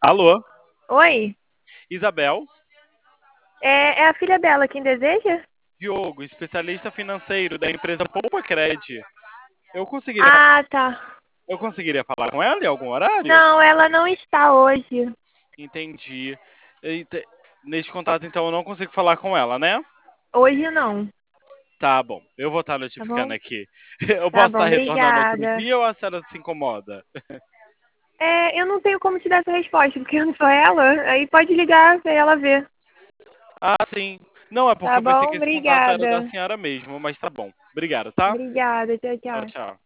Alô, Oi, Isabel, é a filha dela quem deseja? Diogo, especialista financeiro da empresa Poupa Cred. Eu conseguiria, Ah, tá. eu conseguiria falar com ela em algum horário? Não, ela não está hoje. Entendi. Ente- Neste contato, então, eu não consigo falar com ela, né? Hoje não, Tá bom, eu vou estar tá notificando bom? aqui. Eu Tá posso bom, estar retornando outro obrigada. dia ou a senhora se incomoda? Eu não tenho como te dar essa resposta, porque eu não sou ela. Aí pode ligar pra ela ver. Ah, sim. Não, é porque Tá eu pensei bom? que esse contato era da Obrigada. senhora mesmo, mas tá bom. Obrigado, tá? Obrigada, tchau, Tchau, tchau. tchau.